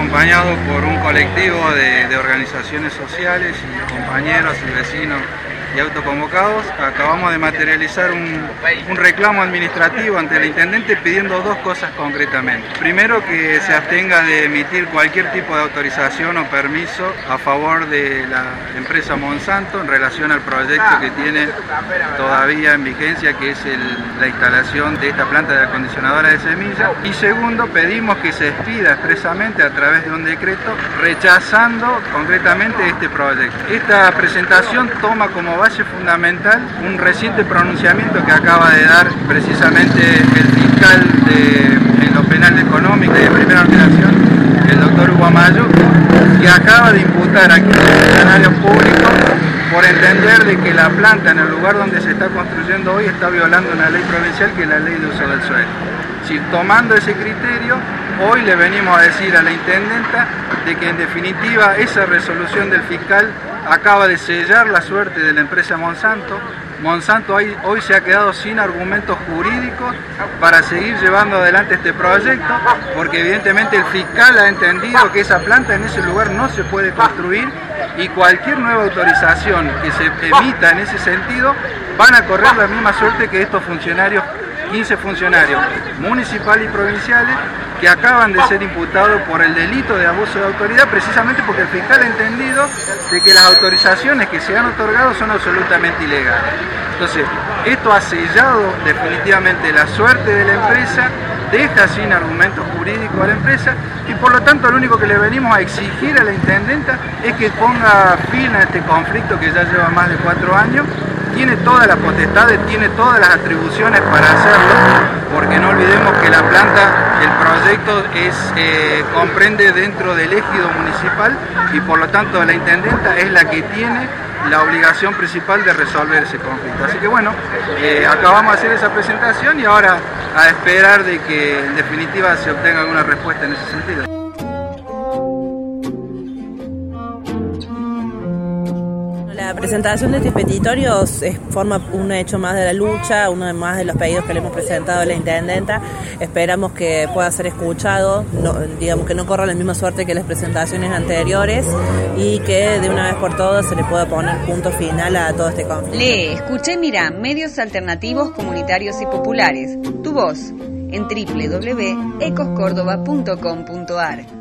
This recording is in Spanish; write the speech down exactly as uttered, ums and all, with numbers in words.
acompañado por un colectivo de, de organizaciones sociales y compañeros y vecinos y autoconvocados, acabamos de materializar un, un reclamo administrativo ante el intendente pidiendo dos cosas concretamente. Primero, que se abstenga de emitir cualquier tipo de autorización o permiso a favor de la empresa Monsanto en relación al proyecto que tiene todavía en vigencia, que es el, la instalación de esta planta de acondicionadora de semillas. Y segundo, pedimos que se expida expresamente a través de un decreto rechazando concretamente este proyecto. Esta presentación toma como base fundamental un reciente pronunciamiento que acaba de dar precisamente el fiscal de, en lo penal económico y de primera ordenación, el doctor Hugo Amayo, que acaba de imputar a quince funcionarios públicos por entender de que la planta en el lugar donde se está construyendo hoy está violando una ley provincial, que es la ley de uso del suelo. Si tomando ese criterio, hoy le venimos a decir a la intendenta de que en definitiva esa resolución del fiscal acaba de sellar la suerte de la empresa Monsanto. Monsanto hoy, hoy se ha quedado sin argumentos jurídicos para seguir llevando adelante este proyecto, porque evidentemente el fiscal ha entendido que esa planta en ese lugar no se puede construir, y cualquier nueva autorización que se emita en ese sentido van a correr la misma suerte que estos funcionarios, quince funcionarios municipales y provinciales, que acaban de ser imputados por el delito de abuso de autoridad, precisamente porque el fiscal ha entendido de que las autorizaciones que se han otorgado son absolutamente ilegales. Entonces, esto ha sellado definitivamente la suerte de la empresa, deja sin argumentos jurídicos a la empresa, y por lo tanto lo único que le venimos a exigir a la intendenta es que ponga fin a este conflicto que ya lleva más de cuatro años. Tiene todas las potestades, tiene todas las atribuciones para hacerlo, porque no olvidemos que la planta, el proyecto es, eh, comprende dentro del ejido municipal, y por lo tanto la intendenta es la que tiene la obligación principal de resolver ese conflicto. Así que bueno, eh, acabamos de hacer esa presentación y ahora a esperar de que en definitiva se obtenga alguna respuesta en ese sentido. La presentación de este petitorio es, forma un hecho más de la lucha, uno más de los pedidos que le hemos presentado a la intendenta. Esperamos que pueda ser escuchado, no, digamos que no corra la misma suerte que las presentaciones anteriores, y que de una vez por todas se le pueda poner punto final a todo este conflicto. Lee, escuché, mira, medios alternativos, comunitarios y populares. Tu voz en doble u doble u doble u punto ecos córdoba punto com punto ar.